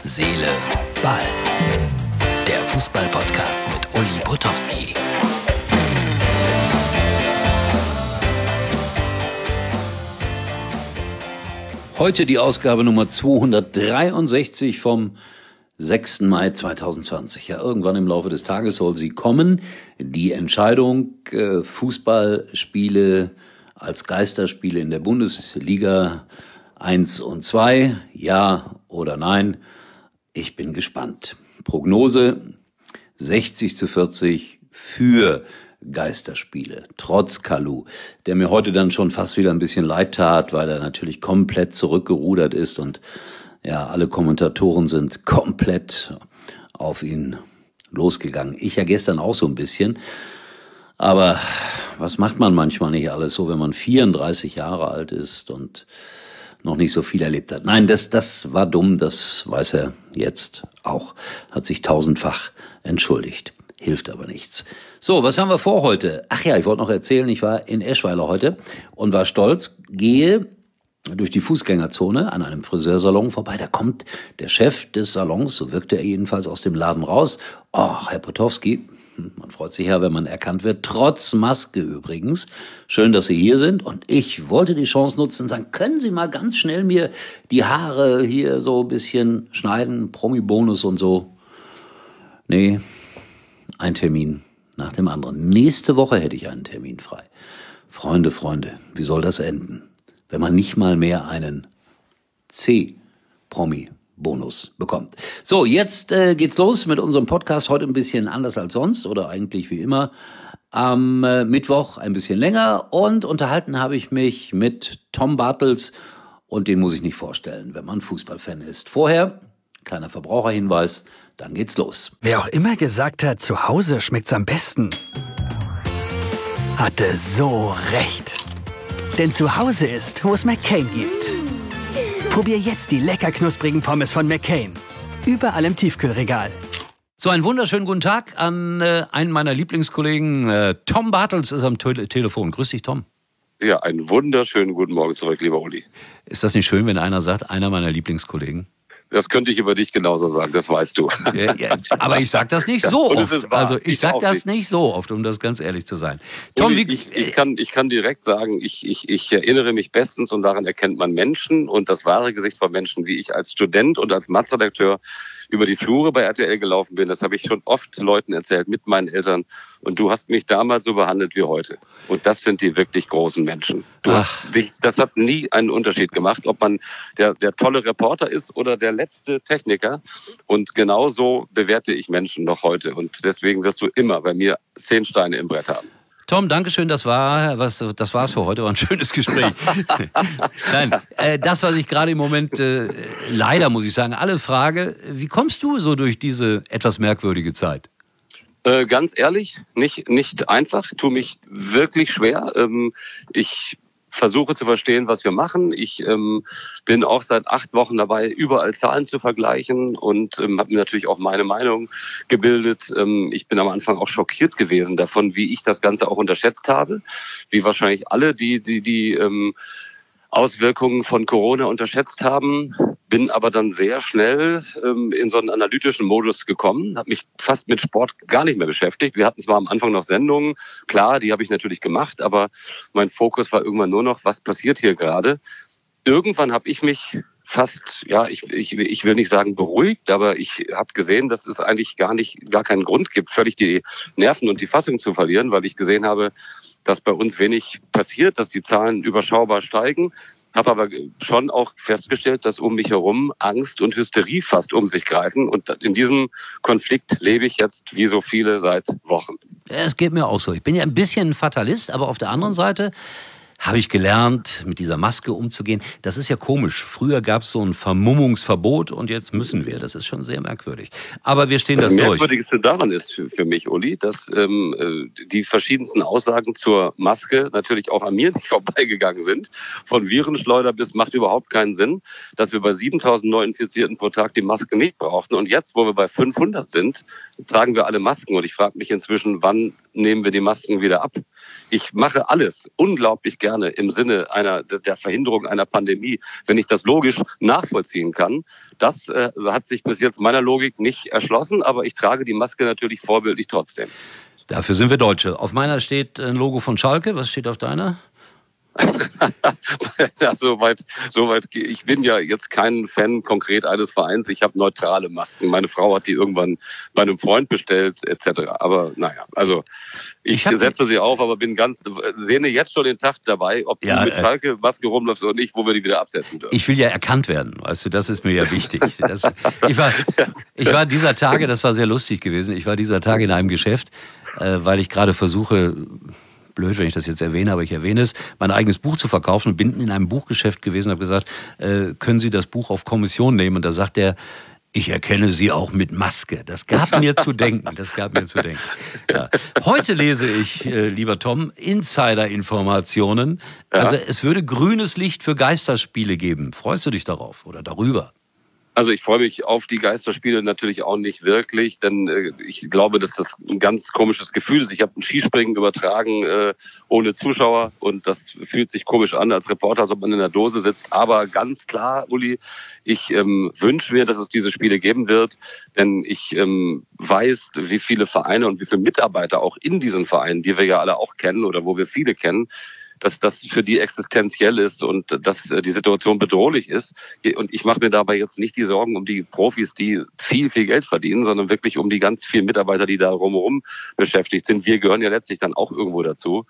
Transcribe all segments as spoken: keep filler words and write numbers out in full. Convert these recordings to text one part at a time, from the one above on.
Seele, Ball. Der Fußball-Podcast mit Uli Potowski. Heute die Ausgabe Nummer zweihundertdreiundsechzig vom sechsten Mai zweitausendzwanzig. Ja, irgendwann im Laufe des Tages soll sie kommen. Die Entscheidung, äh, Fußballspiele als Geisterspiele in der Bundesliga eins und zwei, ja oder nein. Ich bin gespannt. Prognose sechzig zu vierzig für Geisterspiele, trotz Kalou, der mir heute dann schon fast wieder ein bisschen leid tat, weil er natürlich komplett zurückgerudert ist und ja, alle Kommentatoren sind komplett auf ihn losgegangen. Ich ja gestern auch so ein bisschen, aber was macht man manchmal nicht alles so, wenn man vierunddreißig Jahre alt ist und noch nicht so viel erlebt hat. Nein, das, das war dumm, das weiß er jetzt auch, hat sich tausendfach entschuldigt. Hilft aber nichts. So, was haben wir vor heute? Ach ja, ich wollte noch erzählen, ich war in Eschweiler heute und war stolz, gehe durch die Fußgängerzone an einem Friseursalon vorbei. Da kommt der Chef des Salons, so wirkte er jedenfalls aus dem Laden raus. Oh, Herr Potowski, man freut sich ja, wenn man erkannt wird, trotz Maske übrigens. Schön, dass Sie hier sind. Und ich wollte die Chance nutzen und sagen, können Sie mal ganz schnell mir die Haare hier so ein bisschen schneiden, Promi-Bonus und so. Nee, ein Termin nach dem anderen. Nächste Woche hätte ich einen Termin frei. Freunde, Freunde, wie soll das enden, wenn man nicht mal mehr einen C-Promi-Bonus bekommt? So, jetzt äh, geht's los mit unserem Podcast. Heute ein bisschen anders als sonst oder eigentlich wie immer. Am äh, Mittwoch ein bisschen länger und unterhalten habe ich mich mit Tom Bartels und den muss ich nicht vorstellen, wenn man Fußballfan ist. Vorher, kleiner Verbraucherhinweis, dann geht's los. Wer auch immer gesagt hat, zu Hause schmeckt's am besten, hatte so recht. Denn zu Hause ist, wo es McCain gibt. Probier jetzt die lecker knusprigen Pommes von McCain. Überall im Tiefkühlregal. So, einen wunderschönen guten Tag an äh, einen meiner Lieblingskollegen. Äh, Tom Bartels ist am Te- Telefon. Grüß dich, Tom. Ja, einen wunderschönen guten Morgen zurück, lieber Uli. Ist das nicht schön, wenn einer sagt, einer meiner Lieblingskollegen? Das könnte ich über dich genauso sagen, das weißt du. Ja, ja, aber ich sage das nicht so ja, oft. Also ich, ich sage das nicht. nicht so oft, um das ganz ehrlich zu sein. Tom, Uli, wie, ich, ich, kann, ich kann direkt sagen, ich, ich, ich erinnere mich bestens und daran erkennt man Menschen und das wahre Gesicht von Menschen, wie ich als Student und als Matz-Redakteur über die Flure bei R T L gelaufen bin. Das habe ich schon oft Leuten erzählt, mit meinen Eltern. Und du hast mich damals so behandelt wie heute. Und das sind die wirklich großen Menschen. Du Ach. hast dich, das hat nie einen Unterschied gemacht, ob man der, der tolle Reporter ist oder der letzte Techniker. Und genauso bewerte ich Menschen noch heute. Und deswegen wirst du immer bei mir zehn Steine im Brett haben. Tom, dankeschön, das war was, das war's für heute, war ein schönes Gespräch. Nein, äh, das, was ich gerade im Moment, äh, leider muss ich sagen, alle frage, wie kommst du so durch diese etwas merkwürdige Zeit? Äh, ganz ehrlich, nicht, nicht einfach, tue mich wirklich schwer. Ähm, ich versuche zu verstehen, was wir machen. Ich ähm, bin auch seit acht Wochen dabei, überall Zahlen zu vergleichen und ähm, habe mir natürlich auch meine Meinung gebildet. Ähm, ich bin am Anfang auch schockiert gewesen davon, wie ich das Ganze auch unterschätzt habe, wie wahrscheinlich alle, die die die ähm, Auswirkungen von Corona unterschätzt haben, bin aber dann sehr schnell ähm, in so einen analytischen Modus gekommen, habe mich fast mit Sport gar nicht mehr beschäftigt. Wir hatten zwar am Anfang noch Sendungen, klar, die habe ich natürlich gemacht, aber mein Fokus war irgendwann nur noch, was passiert hier gerade. Irgendwann habe ich mich fast, ja, ich, ich, ich will nicht sagen beruhigt, aber ich habe gesehen, dass es eigentlich gar nicht, gar keinen Grund gibt, völlig die Nerven und die Fassung zu verlieren, weil ich gesehen habe, dass bei uns wenig passiert, dass die Zahlen überschaubar steigen. Habe aber schon auch festgestellt, dass um mich herum Angst und Hysterie fast um sich greifen. Und in diesem Konflikt lebe ich jetzt wie so viele seit Wochen. Es geht mir auch so. Ich bin ja ein bisschen ein Fatalist, aber auf der anderen Seite habe ich gelernt, mit dieser Maske umzugehen. Das ist ja komisch. Früher gab es so ein Vermummungsverbot und jetzt müssen wir. Das ist schon sehr merkwürdig. Aber wir stehen das, das durch. Das Merkwürdigste daran ist für, für mich, Uli, dass ähm, die verschiedensten Aussagen zur Maske natürlich auch an mir nicht vorbeigegangen sind. Von Virenschleuder bis macht überhaupt keinen Sinn, dass wir bei siebentausend Neuinfizierten pro Tag die Maske nicht brauchten. Und jetzt, wo wir bei fünfhundert sind, tragen wir alle Masken. Und ich frage mich inzwischen, wann nehmen wir die Masken wieder ab? Ich mache alles unglaublich gerne im Sinne einer der Verhinderung einer Pandemie, wenn ich das logisch nachvollziehen kann. Das äh, hat sich bis jetzt meiner Logik nicht erschlossen, aber ich trage die Maske natürlich vorbildlich trotzdem. Dafür sind wir Deutsche. Auf meiner steht ein Logo von Schalke. Was steht auf deiner? Ja, soweit, soweit. Ich bin ja jetzt kein Fan konkret eines Vereins. Ich habe neutrale Masken. Meine Frau hat die irgendwann bei einem Freund bestellt, et cetera. Aber naja, also ich, ich setze sie auf, aber bin ganz, sehne jetzt schon den Tag dabei, ob ja, du mit Schalke Maske rumläufst oder nicht, wo wir die wieder absetzen dürfen. Ich will ja erkannt werden, weißt du, das ist mir ja wichtig. Das, ich, war, ich war dieser Tage, das war sehr lustig gewesen, ich war dieser Tage in einem Geschäft, äh, weil ich gerade versuche, blöd, wenn ich das jetzt erwähne, aber ich erwähne es, mein eigenes Buch zu verkaufen und bin in einem Buchgeschäft gewesen und habe gesagt, äh, können Sie das Buch auf Kommission nehmen? Und da sagt er, ich erkenne Sie auch mit Maske. Das gab mir zu denken. Das gab mir zu denken. Ja. Heute lese ich, äh, lieber Tom, Insider-Informationen. Ja. Also es würde grünes Licht für Geisterspiele geben. Freust du dich darauf oder darüber? Also ich freue mich auf die Geisterspiele natürlich auch nicht wirklich, denn äh, ich glaube, dass das ein ganz komisches Gefühl ist. Ich habe ein Skispringen übertragen äh, ohne Zuschauer und das fühlt sich komisch an als Reporter, als ob man in der Dose sitzt. Aber ganz klar, Uli, ich ähm, wünsche mir, dass es diese Spiele geben wird, denn ich ähm, weiß, wie viele Vereine und wie viele Mitarbeiter auch in diesen Vereinen, die wir ja alle auch kennen oder wo wir viele kennen, dass das für die existenziell ist und dass die Situation bedrohlich ist. Und ich mache mir dabei jetzt nicht die Sorgen um die Profis, die viel, viel Geld verdienen, sondern wirklich um die ganz vielen Mitarbeiter, die da rumherum beschäftigt sind. Wir gehören ja letztlich dann auch irgendwo dazu.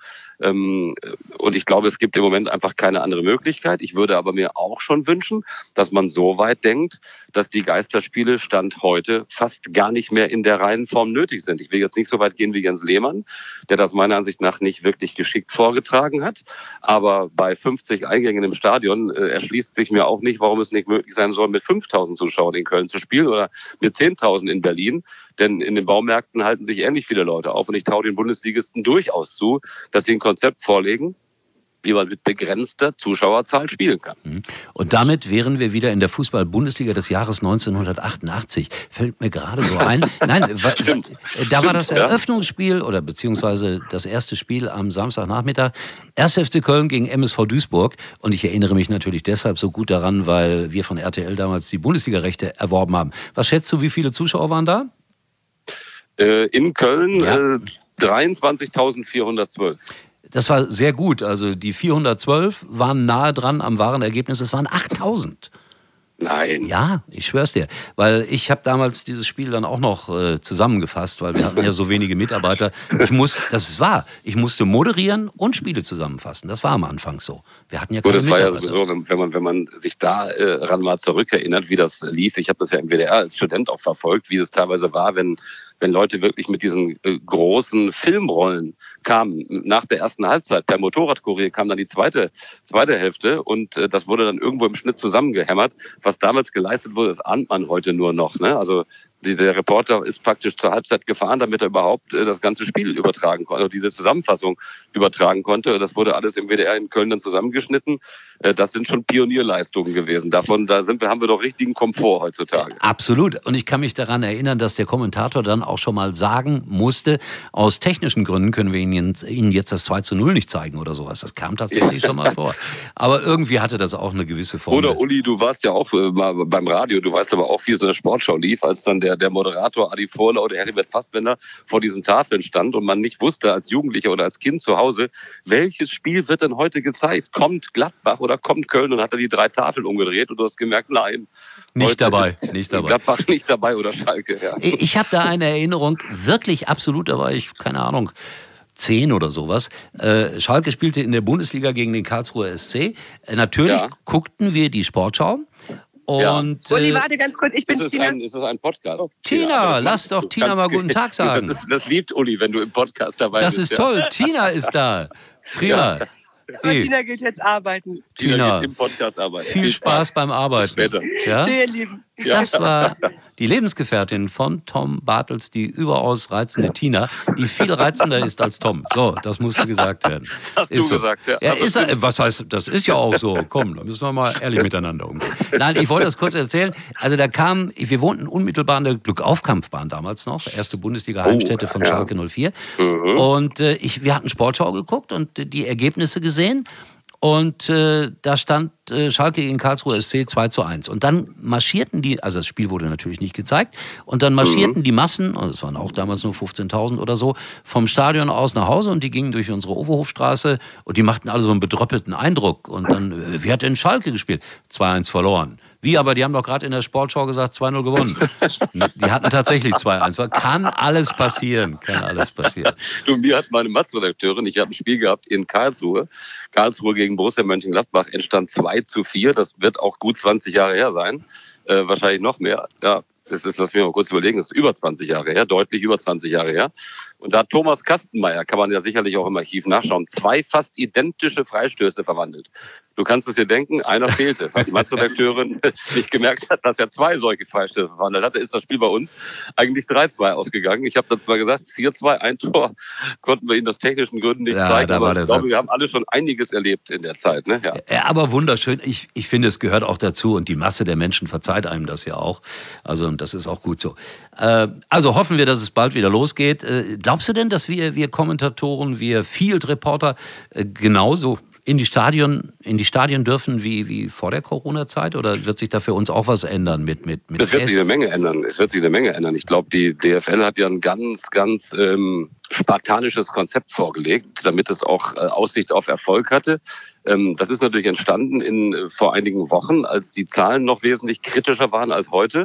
Und ich glaube, es gibt im Moment einfach keine andere Möglichkeit. Ich würde aber mir auch schon wünschen, dass man so weit denkt, dass die Geisterspiele Stand heute fast gar nicht mehr in der reinen Form nötig sind. Ich will jetzt nicht so weit gehen wie Jens Lehmann, der das meiner Ansicht nach nicht wirklich geschickt vorgetragen hat. Aber bei fünfzig Eingängen im Stadion äh, erschließt sich mir auch nicht, warum es nicht möglich sein soll, mit fünftausend Zuschauern in Köln zu spielen oder mit zehntausend in Berlin. Denn in den Baumärkten halten sich ähnlich viele Leute auf. Und ich traue den Bundesligisten durchaus zu, dass sie ein Konzept vorlegen, wie man mit begrenzter Zuschauerzahl spielen kann. Und damit wären wir wieder in der Fußball-Bundesliga des Jahres neunzehnhundertachtundachtzig. Fällt mir gerade so ein. Nein, Stimmt. da Stimmt, war das ja. Eröffnungsspiel oder beziehungsweise das erste Spiel am Samstagnachmittag. erster F C Köln gegen M S V Duisburg. Und ich erinnere mich natürlich deshalb so gut daran, weil wir von R T L damals die Bundesliga-Rechte erworben haben. Was schätzt du, wie viele Zuschauer waren da? Äh, in Köln ja. äh, dreiundzwanzigtausendvierhundertzwölf. Das war sehr gut. Also die vierhundertzwölf waren nahe dran am wahren Ergebnis. Es waren achttausend. Nein. Ja, ich schwör's dir. Weil ich habe damals dieses Spiel dann auch noch äh, zusammengefasst, weil wir hatten ja so wenige Mitarbeiter. Ich muss, das ist wahr, ich musste moderieren und Spiele zusammenfassen. Das war am Anfang so. Wir hatten ja keine Gut, das war ja Mitarbeiter. sowieso, wenn man, wenn man sich daran äh, mal zurückerinnert, wie das lief. Ich habe das ja im W D R als Student auch verfolgt, wie es teilweise war, wenn wenn Leute wirklich mit diesen äh, großen Filmrollen kamen. Nach der ersten Halbzeit per Motorradkurier kam dann die zweite zweite Hälfte und äh, das wurde dann irgendwo im Schnitt zusammengehämmert. Was damals geleistet wurde, das ahnt man heute nur noch. Ne? Also die, der Reporter ist praktisch zur Halbzeit gefahren, damit er überhaupt äh, das ganze Spiel übertragen konnte, also diese Zusammenfassung übertragen konnte. Das wurde alles im W D R in Köln dann zusammengeschnitten. Äh, das sind schon Pionierleistungen gewesen. Davon da sind wir, haben wir doch richtigen Komfort heutzutage. Absolut. Und ich kann mich daran erinnern, dass der Kommentator dann auch schon mal sagen musste, aus technischen Gründen können wir Ihnen, Ihnen jetzt das zwei zu null nicht zeigen oder sowas. Das kam tatsächlich schon mal vor. Aber irgendwie hatte das auch eine gewisse Form. Oder Uli, du warst ja auch äh, mal beim Radio, du weißt aber auch, wie es in der Sportschau lief, als dann der, der Moderator Adi Vorler oder Heribert Fassbender vor diesen Tafeln stand und man nicht wusste als Jugendlicher oder als Kind zu Hause, welches Spiel wird denn heute gezeigt? Kommt Gladbach oder kommt Köln? Und hat er die drei Tafeln umgedreht und du hast gemerkt, nein. Nicht dabei, nicht dabei. Gladbach nicht dabei oder Schalke, ja. Ich habe da eine Erinnerung, wirklich absolut, da war ich, keine Ahnung, zehn oder sowas. Äh, Schalke spielte in der Bundesliga gegen den Karlsruher S C. Äh, natürlich Ja. guckten wir die Sportschau. Und, Uli, äh, warte ganz kurz, ich bin Ist es Tina. ein, ist es ein Podcast? Tina, aber das lass macht- doch du Tina kannst- mal guten Tag sagen. Das, ist, das liebt Uli, wenn du im Podcast dabei Das bist. ist ja. toll. Tina ist da. Prima. Aber Hey, Tina geht jetzt arbeiten. Tina Tina, geht im Podcast arbeiten. viel Spaß beim Arbeiten. Später. Ja? Tschüss, ihr Lieben. Ja. Das war die Lebensgefährtin von Tom Bartels, die überaus reizende Tina, die viel reizender ist als Tom. So, das musste gesagt werden. Hast ist du so. gesagt, ja. Ja, ist er, was heißt, das ist ja auch so. Komm, da müssen wir mal ehrlich miteinander umgehen. Nein, ich wollte das kurz erzählen. Also da kam, wir wohnten unmittelbar in der Glückauf-Kampfbahn damals noch, erste Bundesliga-Heimstätte von Oh, ja. Schalke null vier. Mhm. Und äh, ich, wir hatten Sportschau geguckt und äh, die Ergebnisse gesehen. Und äh, da stand äh, Schalke gegen Karlsruhe S C zwei zu eins. Und dann marschierten die, also das Spiel wurde natürlich nicht gezeigt, und dann marschierten mhm. die Massen, und es waren auch damals nur fünfzehntausend oder so, vom Stadion aus nach Hause, und die gingen durch unsere Overhofstraße und die machten alle so einen bedröppelten Eindruck. Und dann, äh, wie hat denn Schalke gespielt? zwei eins verloren. Wie, aber die haben doch gerade in der Sportschau gesagt, zwei null gewonnen. Die hatten tatsächlich zwei eins. Kann alles passieren, kann alles passieren. Du, mir hat meine Matz-Redakteurin, ich habe ein Spiel gehabt in Karlsruhe, Karlsruhe gegen Borussia Mönchengladbach, entstand zwei zu vier, das wird auch gut zwanzig Jahre her sein, äh, wahrscheinlich noch mehr, ja. Das ist, lass mich mal kurz überlegen, das ist über zwanzig Jahre her, deutlich über zwanzig Jahre her. Und da hat Thomas Kastenmeier, kann man ja sicherlich auch im Archiv nachschauen, zwei fast identische Freistöße verwandelt. Du kannst es dir denken, einer fehlte, weil die Matz-Redakteurin nicht gemerkt hat, dass er zwei solche Freistöße verwandelt hatte. Ist das Spiel bei uns eigentlich drei zwei ausgegangen. Ich habe dann zwar gesagt, vier zwei, ein Tor, konnten wir Ihnen aus technischen Gründen nicht ja, zeigen, da aber war der ich glaube, Satz. wir haben alle schon einiges erlebt in der Zeit. Ne? Ja. Ja, aber wunderschön. Ich, ich finde, es gehört auch dazu, und die Masse der Menschen verzeiht einem das ja auch. Also, und das ist auch gut so. Äh, also hoffen wir, dass es bald wieder losgeht. Äh, glaubst du denn, dass wir, wir Kommentatoren, wir Field-Reporter äh, genauso in die Stadion, in die Stadien dürfen wie, wie vor der Corona-Zeit? Oder wird sich da für uns auch was ändern mit mit mit Es wird sich eine Menge ändern. Es wird sich eine Menge ändern. Ich glaube, die D F L hat ja ein ganz, ganz ähm, spartanisches Konzept vorgelegt, damit es auch äh, Aussicht auf Erfolg hatte. Ähm, das ist natürlich entstanden in äh, vor einigen Wochen, als die Zahlen noch wesentlich kritischer waren als heute.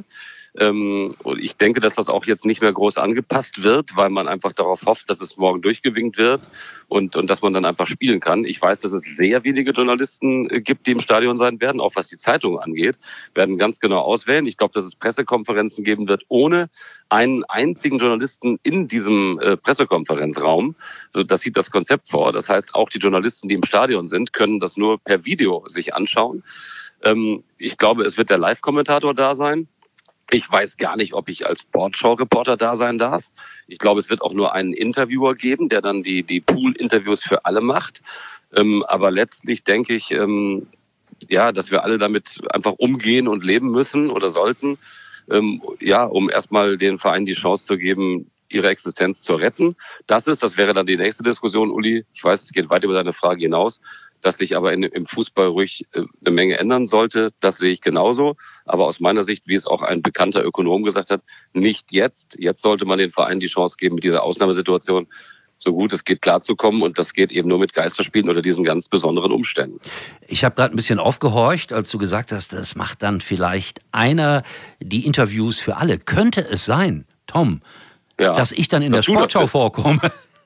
Ähm, und ich denke, dass das auch jetzt nicht mehr groß angepasst wird, weil man einfach darauf hofft, dass es morgen durchgewinkt wird und, und dass man dann einfach spielen kann. Ich weiß, dass es sehr wenige Journalisten gibt, die im Stadion sein werden, auch was die Zeitungen angeht, werden ganz genau auswählen. Ich glaube, dass es Pressekonferenzen geben wird, ohne einen einzigen Journalisten in diesem äh, Pressekonferenzraum. So, das sieht das Konzept vor. Das heißt, auch die Journalisten, die im Stadion sind, können das nur per Video sich anschauen. Ähm, ich glaube, es wird der Live-Kommentator da sein. Ich weiß gar nicht, ob ich als Sportschau-Reporter da sein darf. Ich glaube, es wird auch nur einen Interviewer geben, der dann die, die Pool-Interviews für alle macht. Ähm, aber letztlich denke ich, ähm, ja, dass wir alle damit einfach umgehen und leben müssen oder sollten, ähm, ja, um erstmal den Vereinen die Chance zu geben, ihre Existenz zu retten. Das ist, das wäre dann die nächste Diskussion, Uli. Ich weiß, es geht weit über deine Frage hinaus, dass sich aber in, im Fußball ruhig äh, eine Menge ändern sollte. Das sehe ich genauso. Aber aus meiner Sicht, wie es auch ein bekannter Ökonom gesagt hat, nicht jetzt. Jetzt sollte man den Vereinen die Chance geben, mit dieser Ausnahmesituation so gut es geht klarzukommen. Und das geht eben nur mit Geisterspielen oder diesen ganz besonderen Umständen. Ich habe gerade ein bisschen aufgehorcht, als du gesagt hast, das macht dann vielleicht einer die Interviews für alle. Könnte es sein, Tom, ja, dass ich dann in der Sportschau vorkomme?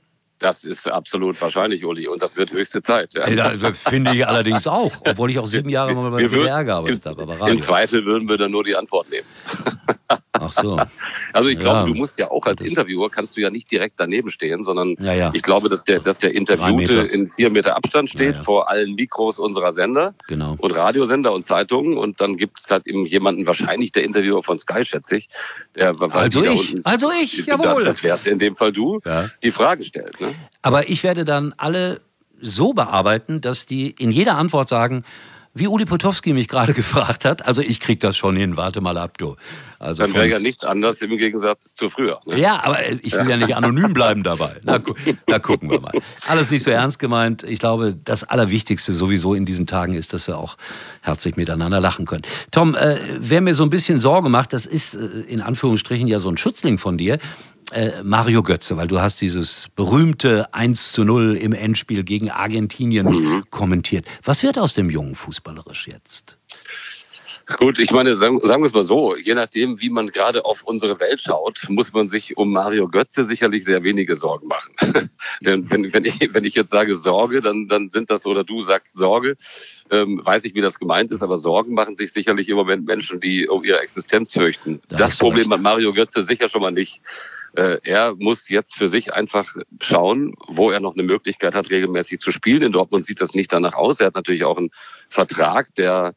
Das ist absolut wahrscheinlich, Uli, und das wird höchste Zeit. Ja. Ja, das finde ich allerdings auch, obwohl ich auch sieben Jahre mal bei der D D R gearbeitet habe. Aber im Zweifel würden wir dann nur die Antwort nehmen. Ach so. Also ich glaube, ja, du musst ja auch als Interviewer, kannst du ja nicht direkt daneben stehen, sondern ja, ja. ich glaube, dass der, dass der Interviewte in vier Meter Abstand steht, ja, ja, vor allen Mikros unserer Sender, genau, und Radiosender und Zeitungen, und dann gibt es halt eben jemanden, wahrscheinlich der Interviewer von Sky, schätze ich. Der, also ich, unten, also ich, jawohl. Das, das wärst in dem Fall du, ja, die Frage stellt. Ne? Aber ich werde dann alle so bearbeiten, dass die in jeder Antwort sagen, wie Uli Potowski mich gerade gefragt hat, also ich krieg das schon hin, warte mal ab, du. Also dann wäre ja nichts anders im Gegensatz zu früher. Ne? Ja, aber ich will ja, ja nicht anonym bleiben dabei. Na, na, gucken wir mal. Alles nicht so ernst gemeint. Ich glaube, das Allerwichtigste sowieso in diesen Tagen ist, dass wir auch herzlich miteinander lachen können. Tom, äh, wer mir so ein bisschen Sorge macht, das ist äh, in Anführungsstrichen ja so ein Schützling von dir, Äh, Mario Götze, weil du hast dieses berühmte eins zu null im Endspiel gegen Argentinien mhm. kommentiert. Was wird aus dem Jungen fußballerisch jetzt? Gut, ich meine, sagen, sagen wir es mal so, je nachdem, wie man gerade auf unsere Welt schaut, muss man sich um Mario Götze sicherlich sehr wenige Sorgen machen. Denn wenn, wenn, ich, wenn ich jetzt sage Sorge, dann, dann sind das, oder du sagst Sorge, ähm, weiß ich, wie das gemeint ist, aber Sorgen machen sich sicherlich im Moment Menschen, die um ihre Existenz fürchten. Da das Problem recht. Hat Mario Götze sicher schon mal nicht. Äh, er muss jetzt für sich einfach schauen, wo er noch eine Möglichkeit hat, regelmäßig zu spielen. In Dortmund sieht das nicht danach aus. Er hat natürlich auch einen Vertrag, der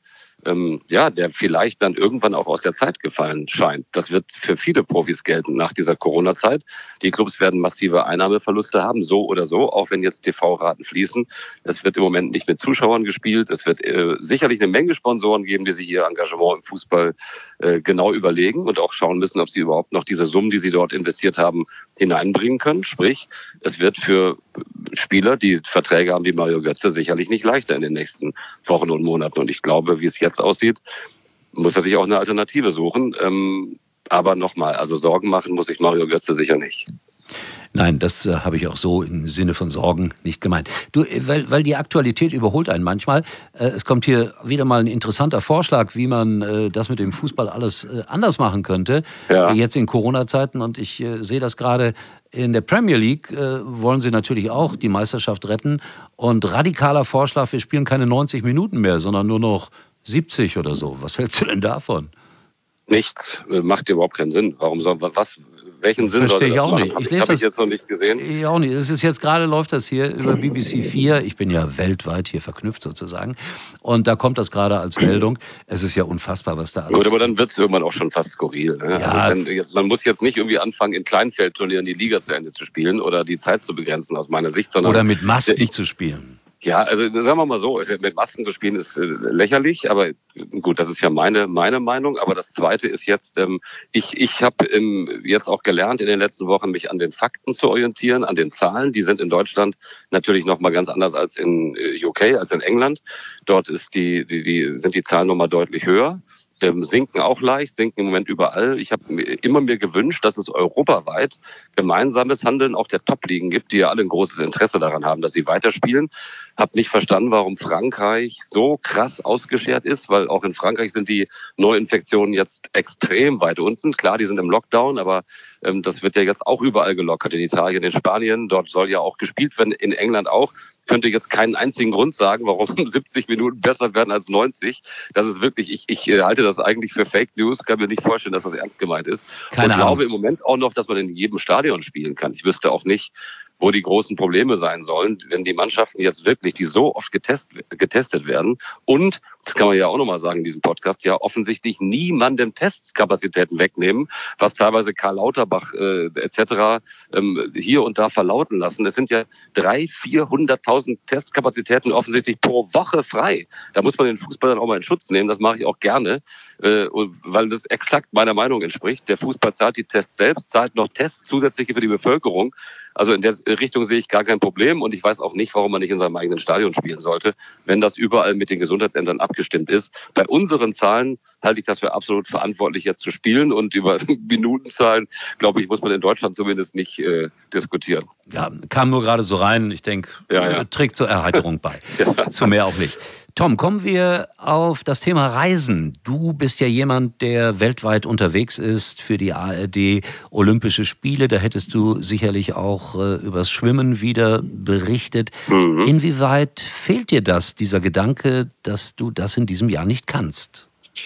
ähm, ja, der vielleicht dann irgendwann auch aus der Zeit gefallen scheint. Das wird für viele Profis gelten nach dieser Corona-Zeit. Die Clubs werden massive Einnahmeverluste haben, so oder so, auch wenn jetzt T V-Raten fließen. Es wird im Moment nicht mit Zuschauern gespielt. Es wird äh, sicherlich eine Menge Sponsoren geben, die sich ihr Engagement im Fußball äh, genau überlegen und auch schauen müssen, ob sie überhaupt noch diese Summen, die sie dort investiert haben, hineinbringen können. Sprich, es wird für Spieler, die Verträge haben wie Mario Götze, sicherlich nicht leichter in den nächsten Wochen und Monaten. Und ich glaube, wie es jetzt aussieht, muss er sich auch eine Alternative suchen. Ähm, aber nochmal, also Sorgen machen muss sich Mario Götze sicher nicht. Nein, das äh, habe ich auch so im Sinne von Sorgen nicht gemeint. Du, weil, weil die Aktualität überholt einen manchmal. Äh, es kommt hier wieder mal ein interessanter Vorschlag, wie man äh, das mit dem Fußball alles äh, anders machen könnte. Ja. Äh, jetzt in Corona-Zeiten. Und ich äh, sehe das gerade in der Premier League, äh, wollen sie natürlich auch die Meisterschaft retten. Und radikaler Vorschlag, wir spielen keine neunzig Minuten mehr, sondern nur noch siebzig oder so. Was hältst du denn davon? Nichts. Macht überhaupt keinen Sinn. Warum soll was? Welchen Sinn Verstehe soll das ich auch machen? nicht. Ich Habe lese ich das jetzt noch nicht gesehen. Ich auch nicht. Es ist jetzt gerade, läuft das hier über B B C vier. Ich bin ja weltweit hier verknüpft sozusagen. Und da kommt das gerade als Meldung. Es ist ja unfassbar, was da alles... Gut, aber dann wird es irgendwann auch schon fast skurril. Ne? Ja. Also wenn, man muss jetzt nicht irgendwie anfangen, in Kleinfeldturnieren die Liga zu Ende zu spielen oder die Zeit zu begrenzen aus meiner Sicht. Sondern oder mit Masken ich, zu spielen. Ja, also sagen wir mal so, mit Masken zu spielen ist äh, lächerlich, aber gut, das ist ja meine meine Meinung. Aber das Zweite ist jetzt, ähm, ich ich habe ähm, jetzt auch gelernt in den letzten Wochen, mich an den Fakten zu orientieren, an den Zahlen. Die sind in Deutschland natürlich noch mal ganz anders als in äh, U K, als in England. Dort ist die die die sind die Zahlen noch mal deutlich höher. Ähm, sinken auch leicht, sinken im Moment überall. Ich habe immer mir gewünscht, dass es europaweit gemeinsames Handeln auch der Top-Ligen gibt, die ja alle ein großes Interesse daran haben, dass sie weiterspielen. Habe nicht verstanden, warum Frankreich so krass ausgeschert ist, weil auch in Frankreich sind die Neuinfektionen jetzt extrem weit unten. Klar, die sind im Lockdown, aber ähm, das wird ja jetzt auch überall gelockert. In Italien, in Spanien, dort soll ja auch gespielt werden, in England auch. Könnte jetzt keinen einzigen Grund sagen, warum siebzig Minuten besser werden als neunzig. Das ist wirklich, ich, ich halte das eigentlich für Fake News, kann mir nicht vorstellen, dass das ernst gemeint ist. Keine und Ahnung. glaube im Moment auch noch, dass man in jedem Stadion spielen kann. Ich wüsste auch nicht, wo die großen Probleme sein sollen, wenn die Mannschaften jetzt wirklich, die so oft getest, getestet werden und, das kann man ja auch nochmal sagen in diesem Podcast, ja offensichtlich niemandem Testkapazitäten wegnehmen, was teilweise Karl Lauterbach äh, et cetera ähm, hier und da verlauten lassen. Es sind ja dreihunderttausend, vierhunderttausend Testkapazitäten offensichtlich pro Woche frei. Da muss man den Fußball dann auch mal in Schutz nehmen, das mache ich auch gerne, äh, weil das exakt meiner Meinung entspricht. Der Fußball zahlt die Tests selbst, zahlt noch Tests zusätzlich für die Bevölkerung. Also in der Richtung sehe ich gar kein Problem und ich weiß auch nicht, warum man nicht in seinem eigenen Stadion spielen sollte, wenn das überall mit den Gesundheitsämtern abgestimmt ist. Bei unseren Zahlen halte ich das für absolut verantwortlich, jetzt zu spielen und über Minutenzahlen, glaube ich, muss man in Deutschland zumindest nicht äh, diskutieren. Ja, kam nur gerade so rein. Ich denke, ja, ja. trägt zur Erheiterung bei. Ja. Zu mehr auch nicht. Tom, kommen wir auf das Thema Reisen. Du bist ja jemand, der weltweit unterwegs ist für die A R D Olympische Spiele. Da hättest du sicherlich auch äh, übers Schwimmen wieder berichtet. Mhm. Inwieweit fehlt dir das, dieser Gedanke, dass du das in diesem Jahr nicht kannst?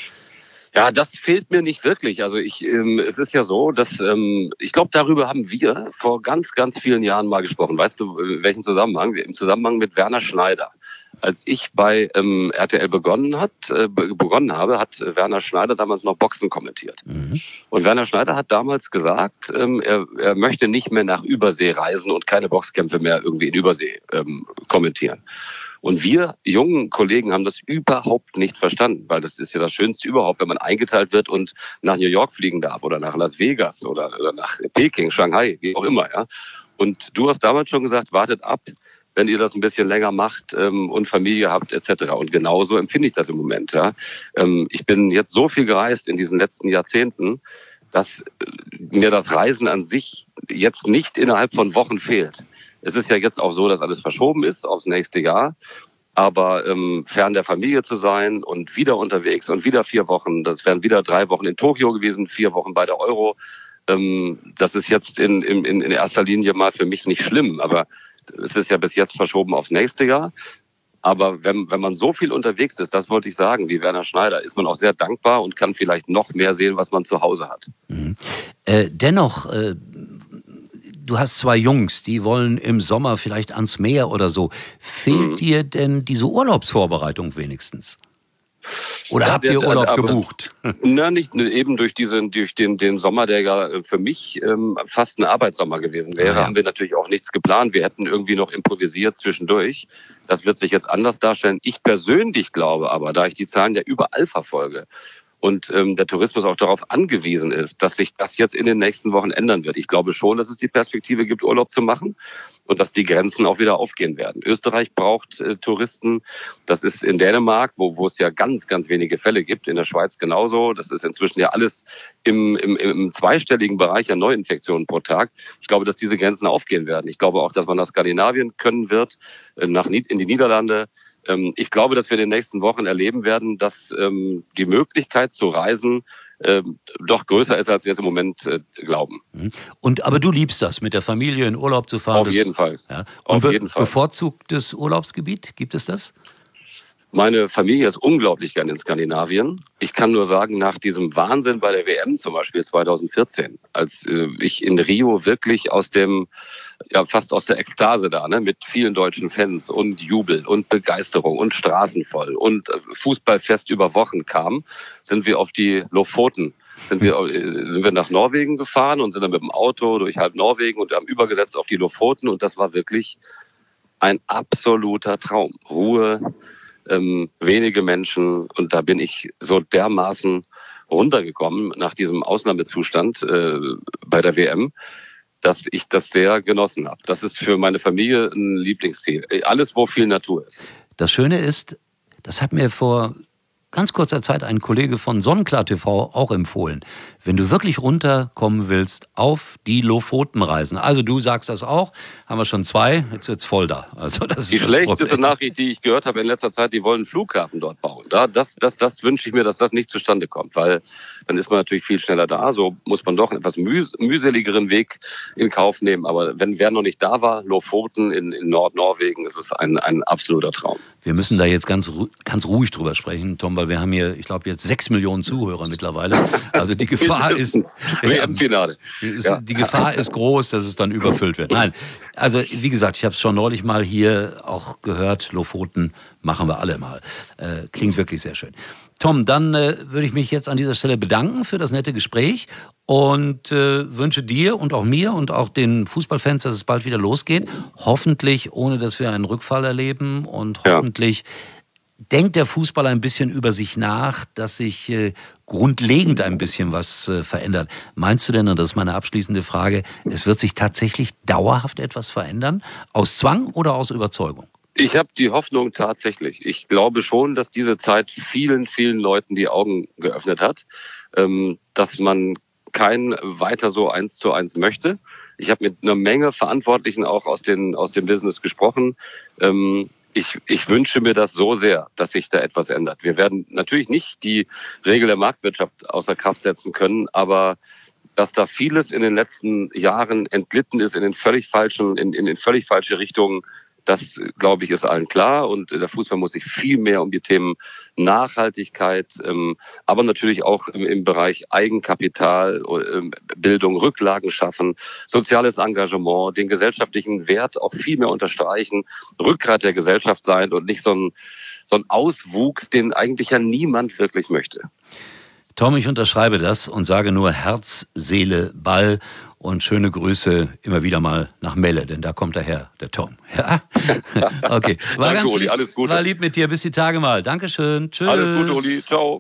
Ja, das fehlt mir nicht wirklich. Also ich, ähm, es ist ja so, dass ähm, ich glaube, darüber haben wir vor ganz, ganz vielen Jahren mal gesprochen. Weißt du, in welchem Zusammenhang? Im Zusammenhang mit Werner Schneider. Als ich bei ähm, R T L begonnen hat, äh, begonnen habe, hat Werner Schneider damals noch Boxen kommentiert. Mhm. Und Werner Schneider hat damals gesagt, ähm, er, er möchte nicht mehr nach Übersee reisen und keine Boxkämpfe mehr irgendwie in Übersee ähm, kommentieren. Und wir jungen Kollegen haben das überhaupt nicht verstanden, weil das ist ja das Schönste überhaupt, wenn man eingeteilt wird und nach New York fliegen darf oder nach Las Vegas oder, oder nach Peking, Shanghai, wie auch immer. Ja. Und du hast damals schon gesagt, wartet ab, wenn ihr das ein bisschen länger macht ähm, und Familie habt et cetera. Und genauso empfinde ich das im Moment. Ja. Ähm, ich bin jetzt so viel gereist in diesen letzten Jahrzehnten, dass mir das Reisen an sich jetzt nicht innerhalb von Wochen fehlt. Es ist ja jetzt auch so, dass alles verschoben ist aufs nächste Jahr. Aber ähm, fern der Familie zu sein und wieder unterwegs und wieder vier Wochen, das wären wieder drei Wochen in Tokio gewesen, vier Wochen bei der Euro. Ähm, das ist jetzt in, in, in erster Linie mal für mich nicht schlimm, aber es ist ja bis jetzt verschoben aufs nächste Jahr. Aber wenn, wenn man so viel unterwegs ist, das wollte ich sagen, wie Werner Schneider, ist man auch sehr dankbar und kann vielleicht noch mehr sehen, was man zu Hause hat. Mhm. Äh, dennoch, äh, du hast zwei Jungs, die wollen im Sommer vielleicht ans Meer oder so. Fehlt mhm. dir denn diese Urlaubsvorbereitung wenigstens? Oder Ja, habt der- ihr Urlaub aber- gebucht? Na, nicht eben durch diesen, durch den, den Sommer, der ja für mich ähm, fast ein Arbeitssommer gewesen wäre, Ah, ja. haben wir natürlich auch nichts geplant. Wir hätten irgendwie noch improvisiert zwischendurch. Das wird sich jetzt anders darstellen. Ich persönlich glaube aber, da ich die Zahlen ja überall verfolge und ähm, der Tourismus auch darauf angewiesen ist, dass sich das jetzt in den nächsten Wochen ändern wird. Ich glaube schon, dass es die Perspektive gibt, Urlaub zu machen und dass die Grenzen auch wieder aufgehen werden. Österreich braucht äh, Touristen. Das ist in Dänemark, wo, wo es ja ganz, ganz wenige Fälle gibt. In der Schweiz genauso. Das ist inzwischen ja alles im, im, im zweistelligen Bereich an Neuinfektionen pro Tag. Ich glaube, dass diese Grenzen aufgehen werden. Ich glaube auch, dass man nach Skandinavien können wird, äh, nach Nied- in die Niederlande. Ähm, ich glaube, dass wir in den nächsten Wochen erleben werden, dass ähm, die Möglichkeit zu reisen ähm, doch größer ist, als wir es im Moment äh, glauben. Und, aber du liebst das, mit der Familie in Urlaub zu fahren. Auf das, jeden Fall. Ja. Und Auf be jeden Fall. bevorzugtes Urlaubsgebiet, gibt es das? Meine Familie ist unglaublich gern in Skandinavien. Ich kann nur sagen, nach diesem Wahnsinn bei der W M zum Beispiel zweitausendvierzehn, als äh, ich in Rio wirklich aus dem, ja fast aus der Ekstase da, ne, mit vielen deutschen Fans und Jubel und Begeisterung und Straßen voll und äh, Fußballfest über Wochen kam, sind wir auf die Lofoten. Sind wir, äh, sind wir nach Norwegen gefahren und sind dann mit dem Auto durch halb Norwegen und haben übergesetzt auf die Lofoten und das war wirklich ein absoluter Traum. Ruhe, ähm, wenige Menschen und da bin ich so dermaßen runtergekommen nach diesem Ausnahmezustand äh, bei der W M, dass ich das sehr genossen habe. Das ist für meine Familie ein Lieblingsziel. Alles, wo viel Natur ist. Das Schöne ist, das hat mir vor ganz kurzer Zeit ein Kollege von Sonnenklar T V auch empfohlen. Wenn du wirklich runterkommen willst, auf die Lofoten reisen. Also du sagst das auch, haben wir schon zwei, jetzt wird's voll da. Also das ist Die das schlechteste Problem. Nachricht, die ich gehört habe in letzter Zeit, die wollen einen Flughafen dort bauen. Da, das, das, das wünsche ich mir, dass das nicht zustande kommt, weil dann ist man natürlich viel schneller da. So muss man doch einen etwas mühs mühseligeren Weg in Kauf nehmen. Aber wenn wer noch nicht da war, Lofoten in, in Nordnorwegen, ist es ein, ein absoluter Traum. Wir müssen da jetzt ganz, ru- ganz ruhig drüber sprechen, Tom, weil wir haben hier, ich glaube, jetzt sechs Millionen Zuhörer mittlerweile. Also die Gefahr ist, W M-Finale. ist Ja. die Gefahr ist groß, dass es dann überfüllt wird. Nein, also wie gesagt, ich habe es schon neulich mal hier auch gehört, Lofoten machen wir alle mal. Äh, klingt wirklich sehr schön. Tom, dann äh, würde ich mich jetzt an dieser Stelle bedanken für das nette Gespräch und äh, wünsche dir und auch mir und auch den Fußballfans, dass es bald wieder losgeht. Hoffentlich, ohne dass wir einen Rückfall erleben und Ja. hoffentlich denkt der Fußball ein bisschen über sich nach, dass sich äh, grundlegend ein bisschen was äh, verändert. Meinst du denn, und das ist meine abschließende Frage, es wird sich tatsächlich dauerhaft etwas verändern? Aus Zwang oder aus Überzeugung? Ich habe die Hoffnung tatsächlich. Ich glaube schon, dass diese Zeit vielen, vielen Leuten die Augen geöffnet hat, ähm, dass man kein weiter so eins zu eins möchte. Ich habe mit einer Menge Verantwortlichen auch aus, den, aus dem Business gesprochen. Ähm, ich, ich wünsche mir das so sehr, dass sich da etwas ändert. Wir werden natürlich nicht die Regel der Marktwirtschaft außer Kraft setzen können, aber dass da vieles in den letzten Jahren entglitten ist in den völlig falschen, in, in, in völlig falsche Richtungen, das, glaube ich, ist allen klar. Und der Fußball muss sich viel mehr um die Themen Nachhaltigkeit, ähm, aber natürlich auch im, im Bereich Eigenkapital, ähm, Bildung, Rücklagen schaffen, soziales Engagement, den gesellschaftlichen Wert auch viel mehr unterstreichen, Rückgrat der Gesellschaft sein und nicht so ein, so ein Auswuchs, den eigentlich ja niemand wirklich möchte. Tom, ich unterschreibe das und sage nur Herz, Seele, Ball und schöne Grüße immer wieder mal nach Melle, denn da kommt er her, der Tom. Ja? Okay, war Danke, ganz Uli, lieb, alles Gute. war lieb mit dir. Bis die Tage mal. Dankeschön. Tschüss. Alles Gute, Uli. Ciao.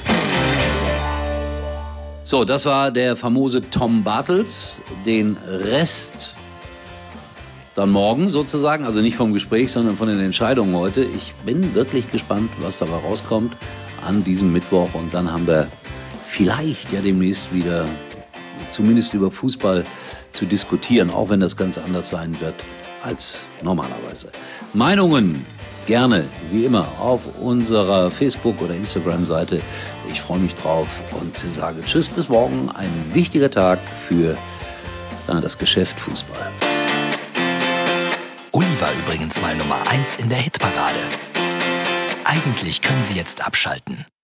So, das war der famose Tom Bartels. Den Rest dann morgen sozusagen, also nicht vom Gespräch, sondern von den Entscheidungen heute. Ich bin wirklich gespannt, was dabei rauskommt an diesem Mittwoch. Und dann haben wir vielleicht ja demnächst wieder zumindest über Fußball zu diskutieren, auch wenn das ganz anders sein wird als normalerweise. Meinungen gerne, wie immer, auf unserer Facebook- oder Instagram-Seite. Ich freue mich drauf und sage Tschüss, bis morgen. Ein wichtiger Tag für ja, das Geschäft Fußball. Uli war übrigens mal Nummer eins in der Hitparade. Eigentlich können Sie jetzt abschalten.